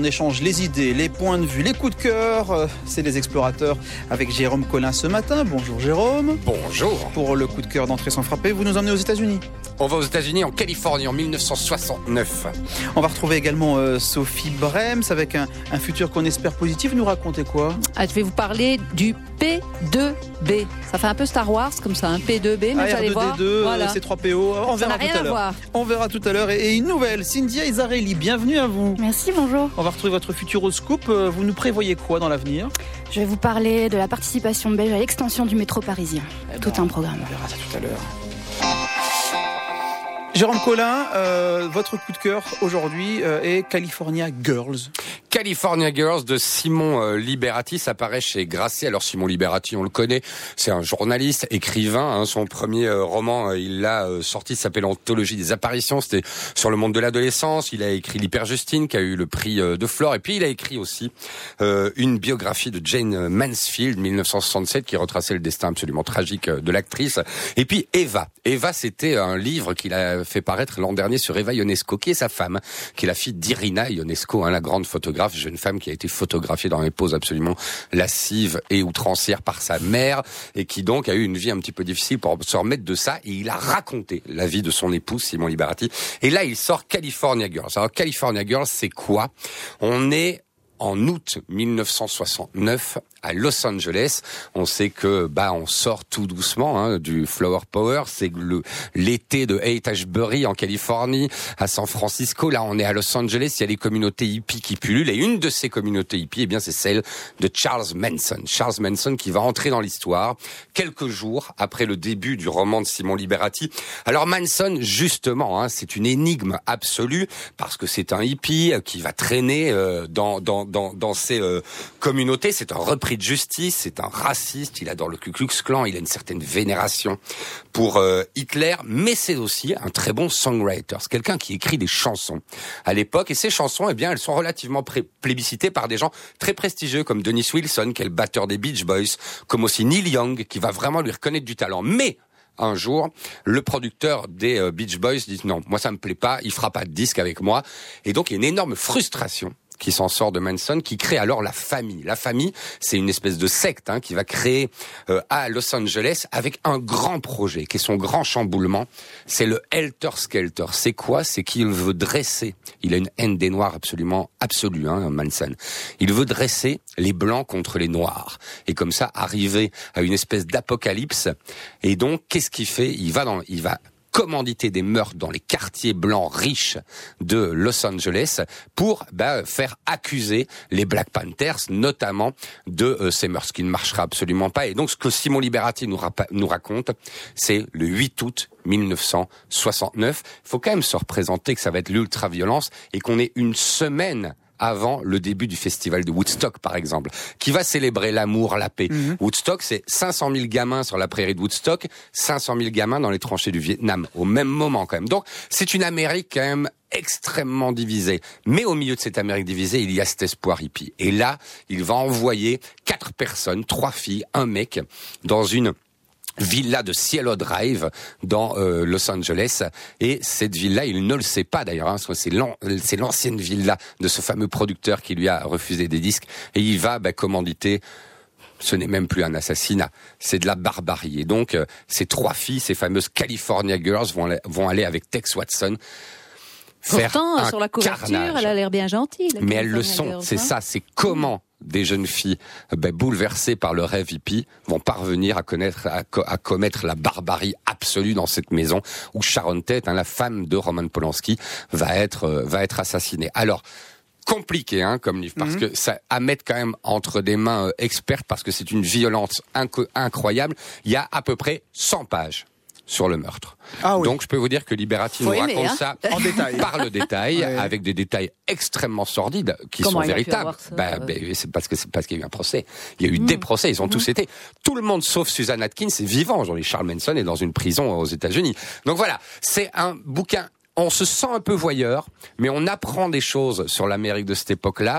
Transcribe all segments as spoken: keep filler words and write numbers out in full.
on échange les idées, les points de vue, les coups de cœur. C'est les explorateurs avec Jérôme Collin ce matin. Bonjour Jérôme. Bonjour. Pour le coup de cœur d'entrée sans frapper, vous nous emmenez aux États-Unis. On va aux États-Unis, en Californie, en mille neuf cent soixante-neuf. On va retrouver également euh, Sophie Brems avec un, un futur qu'on espère positif. Nous racontez quoi? Ah, je vais vous parler du P deux B. Ça fait un peu Star Wars comme ça, un P deux B, mais ah, vous allez R deux D deux, voir. Voilà. C trois P O, on ça verra n'a rien tout à, à l'heure. voir. On verra tout à l'heure. Et, et une nouvelle, Cynthia Isarelli, bienvenue à vous. Merci, bonjour. On va retrouver votre futuroscope. Vous nous prévoyez quoi dans l'avenir? Je vais vous parler de la participation belge à l'extension du métro parisien. Eh tout ben, un programme. On verra ça tout à l'heure. Jérôme Collin, euh, votre coup de cœur aujourd'hui euh, est California Girls. California Girls de Simon euh, Liberati, ça paraît chez Grasset. Alors Simon Liberati, on le connaît, c'est un journaliste, écrivain. Hein, son premier euh, roman, euh, il l'a euh, sorti, s'appelle Anthologie des apparitions. C'était sur le monde de l'adolescence. Il a écrit l'Hyperjustine, qui a eu le prix euh, de Flore. Et puis il a écrit aussi euh, une biographie de Jane Mansfield, mille neuf cent soixante-sept, qui retraçait le destin absolument tragique de l'actrice. Et puis Eva. Eva, c'était un livre qu'il a fait paraître l'an dernier sur Eva Ionesco, qui est sa femme, qui est la fille d'Irina Ionesco, hein, la grande photographe, jeune femme qui a été photographiée dans des poses absolument lascives et outrancières par sa mère, et qui donc a eu une vie un petit peu difficile pour se remettre de ça, et il a raconté la vie de son épouse, Simon Liberati. Et là, il sort California Girls. Alors, California Girls, c'est quoi? On est en août mille neuf cent soixante-neuf à Los Angeles. On sait que bah on sort tout doucement hein, du Flower Power. C'est le l'été de Haight-Ashbury en Californie, à San Francisco. Là, on est à Los Angeles. Il y a les communautés hippies qui pullulent. Et une de ces communautés hippies, eh bien, c'est celle de Charles Manson. Charles Manson qui va entrer dans l'histoire quelques jours après le début du roman de Simon Liberati. Alors Manson, justement, hein, c'est une énigme absolue parce que c'est un hippie qui va traîner euh, dans dans dans dans ces euh, communautés. C'est un repris de justice, c'est un raciste, il adore le Ku Klux Klan, il a une certaine vénération pour euh, Hitler, mais c'est aussi un très bon songwriter, c'est quelqu'un qui écrit des chansons à l'époque, et ces chansons, eh bien, elles sont relativement pré- plébiscitées par des gens très prestigieux comme Dennis Wilson, qui est le batteur des Beach Boys, comme aussi Neil Young, qui va vraiment lui reconnaître du talent. Mais un jour, le producteur des euh, Beach Boys dit non, moi ça me plaît pas, il fera pas de disque avec moi, et donc il y a une énorme frustration qui s'en sort de Manson, qui crée alors la famille. La famille, c'est une espèce de secte hein, qui va créer euh, à Los Angeles avec un grand projet, qui est son grand chamboulement. C'est le Helter Skelter. C'est quoi? C'est qu'il veut dresser. Il a une haine des Noirs absolument absolue, hein, Manson. Il veut dresser les Blancs contre les Noirs. Et comme ça, arriver à une espèce d'apocalypse. Et donc, qu'est-ce qu'il fait? Il va dans, il va commanditer des meurtres dans les quartiers blancs riches de Los Angeles pour bah, faire accuser les Black Panthers, notamment de euh, ces meurtres, ce qui ne marchera absolument pas. Et donc, ce que Simon Liberati nous, rapa- nous raconte, c'est le huit août mille neuf cent soixante-neuf. Il faut quand même se représenter que ça va être l'ultra-violence et qu'on est une semaine avant le début du festival de Woodstock, par exemple, qui va célébrer l'amour, la paix. Mmh. Woodstock, c'est cinq cent mille gamins sur la prairie de Woodstock, cinq cent mille gamins dans les tranchées du Vietnam, au même moment quand même. Donc, c'est une Amérique quand même extrêmement divisée. Mais au milieu de cette Amérique divisée, il y a cet espoir hippie. Et là, il va envoyer quatre personnes, trois filles, un mec, dans une villa de Cielo Drive dans euh, Los Angeles, et cette villa, il ne le sait pas d'ailleurs, hein, c'est, l'an, c'est l'ancienne villa de ce fameux producteur qui lui a refusé des disques, et il va bah, commanditer. Ce n'est même plus un assassinat, c'est de la barbarie. Et donc, euh, ces trois filles, ces fameuses California Girls, vont aller, vont aller avec Tex Watson. Pourtant, sur la couverture, carnage. Elle a l'air bien gentille. Mais elles le sont, Girls, c'est hein ça, c'est comment des jeunes filles ben, bouleversées par le rêve hippie vont parvenir à connaître, à, co- à commettre la barbarie absolue dans cette maison où Sharon Tate, hein, la femme de Roman Polanski, va être euh, va être assassinée. Alors compliqué hein, comme livre parce mmh. que ça à mettre quand même entre des mains euh, expertes parce que c'est une violence inco- incroyable. Il y a à peu près cent pages sur le meurtre. Ah oui. Donc je peux vous dire que Liberati nous aimer, raconte hein ça en détail, par le détail, ouais. avec des détails extrêmement sordides qui Comment sont véritables. Ça, bah, bah, c'est parce que c'est parce qu'il y a eu un procès. Il y a eu mmh. des procès, ils ont mmh. tous été. Tout le monde sauf Susan Atkins est vivant. Aujourd'hui, Charles Manson est dans une prison aux États-Unis. Donc voilà, c'est un bouquin. On se sent un peu voyeur, mais on apprend des choses sur l'Amérique de cette époque-là.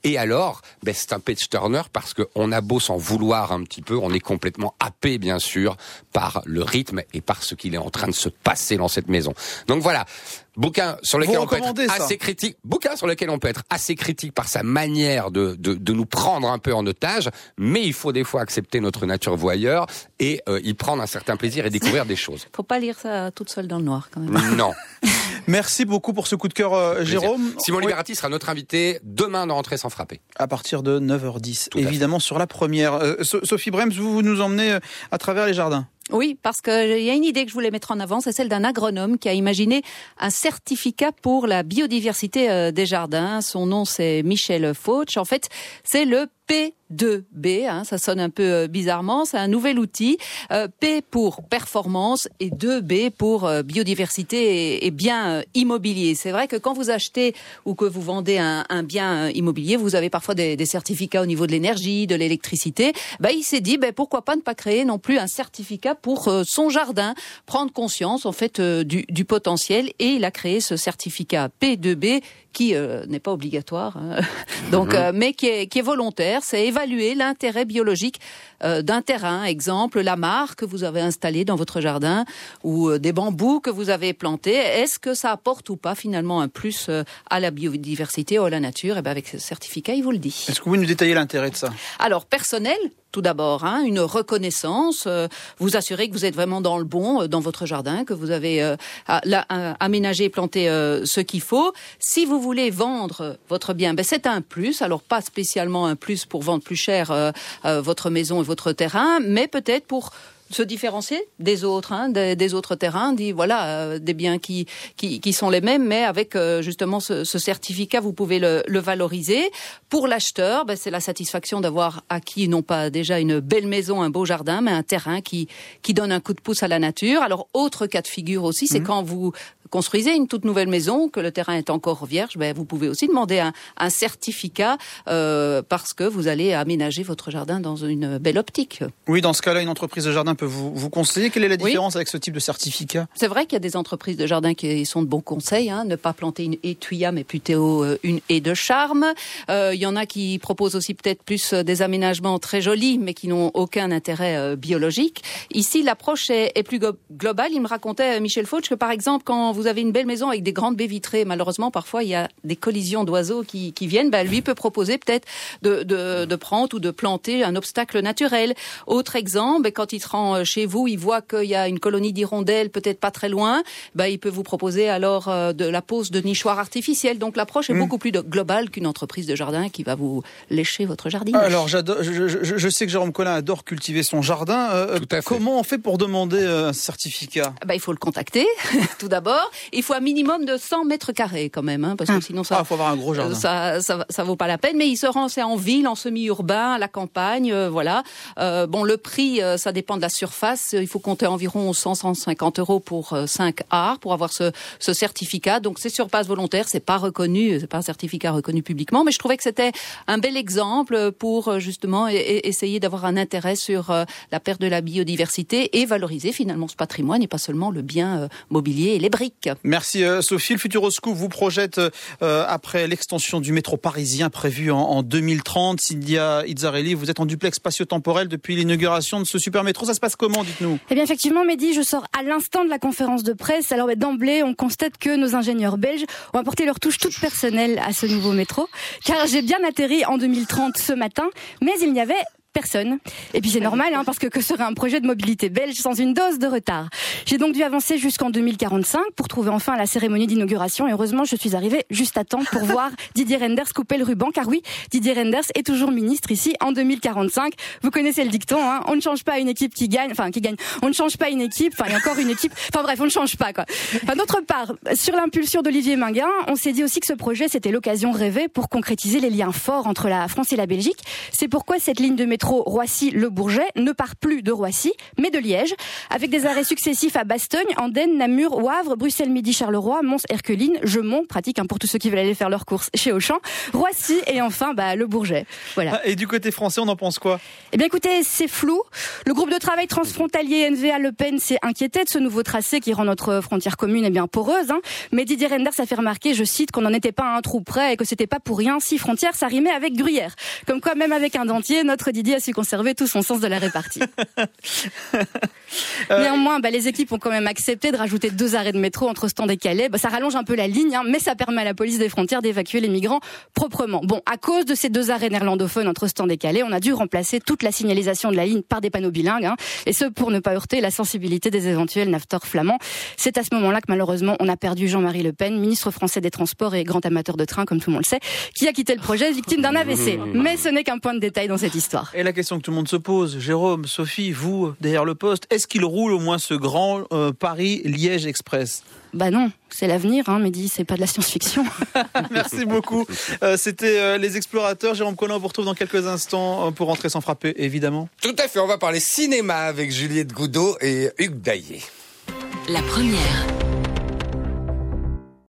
Et alors, ben, c'est un page turner parce qu'on a beau s'en vouloir un petit peu, on est complètement happé, bien sûr, par le rythme et par ce qu'il est en train de se passer dans cette maison. Donc voilà. Bouquin sur lequel on peut être ça. assez critique. Bouquin sur lequel on peut être assez critique par sa manière de, de, de nous prendre un peu en otage, mais il faut des fois accepter notre nature voyeur et euh, y prendre un certain plaisir et découvrir des choses. Faut pas lire ça toute seule dans le noir, quand même. Non. Merci beaucoup pour ce coup de cœur, euh, Jérôme. Simon Oui. Liberati sera notre invité demain dans Entrée sans frapper. À partir de neuf heures dix, Tout à évidemment sur la première. Euh, So- Sophie Brems, vous, vous nous emmenez euh, à travers les jardins. Oui, parce qu'il y a une idée que je voulais mettre en avant, c'est celle d'un agronome qui a imaginé un certificat pour la biodiversité euh, des jardins. Son nom, c'est Michel Fauch. En fait, c'est le P deux B, hein, ça sonne un peu euh, bizarrement, c'est un nouvel outil. Euh, P pour performance et deux B pour euh, biodiversité et, et bien euh, immobilier. C'est vrai que quand vous achetez ou que vous vendez un, un bien euh, immobilier, vous avez parfois des, des certificats au niveau de l'énergie, de l'électricité. Bah, il s'est dit, bah, pourquoi pas ne pas créer non plus un certificat pour euh, son jardin, prendre conscience en fait euh, du, du potentiel, et il a créé ce certificat P deux B qui euh, n'est pas obligatoire, hein. Donc, mmh. euh, mais qui est, qui est volontaire. C'est évaluer l'intérêt biologique euh, d'un terrain. Exemple, la mare que vous avez installée dans votre jardin ou euh, des bambous que vous avez plantés. Est-ce que ça apporte ou pas finalement un plus euh, à la biodiversité ou à la nature? Et ben avec ce certificat, il vous le dit. Est-ce que vous pouvez nous détailler l'intérêt de ça? Alors, personnel, tout d'abord, hein, une reconnaissance, euh, vous assurez que vous êtes vraiment dans le bon, euh, dans votre jardin, que vous avez euh, à, là, à, aménagé et planté euh, ce qu'il faut. Si vous voulez vendre votre bien, ben c'est un plus. Alors, pas spécialement un plus pour vendre plus cher euh, euh, votre maison et votre terrain, mais peut-être pour se différencier des autres, hein, des, des autres terrains, dit voilà, euh, des biens qui, qui qui sont les mêmes, mais avec euh, justement ce, ce certificat, vous pouvez le, le valoriser. Pour l'acheteur, ben, c'est la satisfaction d'avoir acquis non pas déjà une belle maison, un beau jardin, mais un terrain qui qui donne un coup de pouce à la nature. Alors autre cas de figure aussi, c'est mmh. quand vous construisez une toute nouvelle maison, que le terrain est encore vierge, ben vous pouvez aussi demander un, un certificat euh, parce que vous allez aménager votre jardin dans une belle optique. Oui, dans ce cas-là, une entreprise de jardin peut vous, vous conseiller. Quelle est la différence oui. avec ce type de certificat? C'est vrai qu'il y a des entreprises de jardin qui sont de bons conseils, hein, ne pas planter une haie tuya, mais plutôt une haie de charme. Euh, il y en a qui proposent aussi peut-être plus des aménagements très jolis, mais qui n'ont aucun intérêt euh, biologique. Ici, l'approche est, est plus go- globale. Il me racontait, Michel Fauch, que par exemple, quand vous avez une belle maison avec des grandes baies vitrées, malheureusement, parfois, il y a des collisions d'oiseaux qui, qui viennent, ben, lui peut proposer peut-être de, de, de prendre ou de planter un obstacle naturel. Autre exemple, ben, quand il se rend chez vous, il voit qu'il y a une colonie d'hirondelles peut-être pas très loin, ben, il peut vous proposer alors euh, de la pose de nichoirs artificiels. Donc l'approche est mmh. beaucoup plus de, globale qu'une entreprise de jardin qui va vous lécher votre jardin. Alors j'adore, je, je, je sais que Jérôme Collin adore cultiver son jardin. Euh, Tout à fait. Comment on fait pour demander euh, un certificat? Ben, il faut le contacter, tout d'abord. Il faut un minimum de cent mètres carrés quand même, hein, parce que sinon ça... Ah, faut avoir un gros jardin. Ça, ça, ça vaut pas la peine, mais il se rend, c'est en ville, en semi-urbain, à la campagne, euh, voilà. Euh, bon, le prix, euh, ça dépend de la surface. Il faut compter environ cent à cent cinquante euros pour euh, cinq arts pour avoir ce, ce certificat. Donc c'est sur base volontaire, c'est pas reconnu, c'est pas un certificat reconnu publiquement, mais je trouvais que c'était un bel exemple pour justement et, et essayer d'avoir un intérêt sur euh, la perte de la biodiversité et valoriser finalement ce patrimoine et pas seulement le bien euh, mobilier et les briques. Merci euh, Sophie. Le Futuroscoop vous projette euh, après l'extension du métro parisien prévue en, en deux mille trente. Cynthia Izzarelli, vous êtes en duplex spatio-temporel depuis l'inauguration de ce super métro. Ça se passe comment, dites-nous? Eh bien effectivement, Mehdi, je sors à l'instant de la conférence de presse. Alors d'emblée, on constate que nos ingénieurs belges ont apporté leur touche toute personnelle à ce nouveau métro. Car j'ai bien atterri en deux mille trente ce matin, mais il n'y avait personne. Et puis c'est normal, hein, parce que que serait un projet de mobilité belge sans une dose de retard? J'ai donc dû avancer jusqu'en deux mille quarante-cinq pour trouver enfin la cérémonie d'inauguration. Et heureusement, je suis arrivée juste à temps pour voir Didier Reynders couper le ruban. Car oui, Didier Reynders est toujours ministre ici en deux mille quarante-cinq. Vous connaissez le dicton, hein, on ne change pas une équipe qui gagne, enfin qui gagne. On ne change pas une équipe, enfin il y a encore une équipe. Enfin bref, on ne change pas quoi. Enfin, d'autre part, sur l'impulsion d'Olivier Minguin, on s'est dit aussi que ce projet c'était l'occasion rêvée pour concrétiser les liens forts entre la France et la Belgique. C'est pourquoi cette ligne de métro métro Roissy-Le Bourget ne part plus de Roissy, mais de Liège, avec des arrêts successifs à Bastogne, Andenne, Namur, Wavre, Bruxelles Midi, Charleroi, Mons, Herculine, Gemont, pratique hein, pour tous ceux qui veulent aller faire leurs courses chez Auchan, Roissy et enfin bah, Le Bourget. Voilà. Et du côté français, on en pense quoi? Eh bien écoutez, c'est flou. Le groupe de travail transfrontalier N V A Le Pen s'est inquiété de ce nouveau tracé qui rend notre frontière commune eh bien poreuse. Hein. Mais Didier Reynders a fait remarquer, je cite, qu'on n'en était pas à un trou près et que c'était pas pour rien si frontière ça rimait avec Gruyère. Comme quoi, même avec un dentier, notre Didier a su conserver tout son sens de la répartie. euh... Néanmoins, bah, les équipes ont quand même accepté de rajouter deux arrêts de métro entre Ostende et Calais. Bah, ça rallonge un peu la ligne, hein, mais ça permet à la police des frontières d'évacuer les migrants proprement. Bon, à cause de ces deux arrêts néerlandophones entre Ostende et Calais, on a dû remplacer toute la signalisation de la ligne par des panneaux bilingues, hein, et ce pour ne pas heurter la sensibilité des éventuels naftors flamands. C'est à ce moment-là que malheureusement on a perdu Jean-Marie Le Pen, ministre français des Transports et grand amateur de train, comme tout le monde le sait, qui a quitté le projet victime d'un A V C. Mais ce n'est qu'un point de détail dans cette histoire. Et la question que tout le monde se pose, Jérôme, Sophie, vous, derrière le poste, est-ce qu'il roule au moins ce grand euh, Paris-Liège Express? Bah non, c'est l'avenir, hein, Mehdi, c'est pas de la science-fiction. Merci beaucoup. Euh, c'était euh, Les Explorateurs. Jérôme Collin, on vous retrouve dans quelques instants euh, pour rentrer sans frapper, évidemment. Tout à fait, on va parler cinéma avec Juliette Goudot et Hugues Daillet. La première.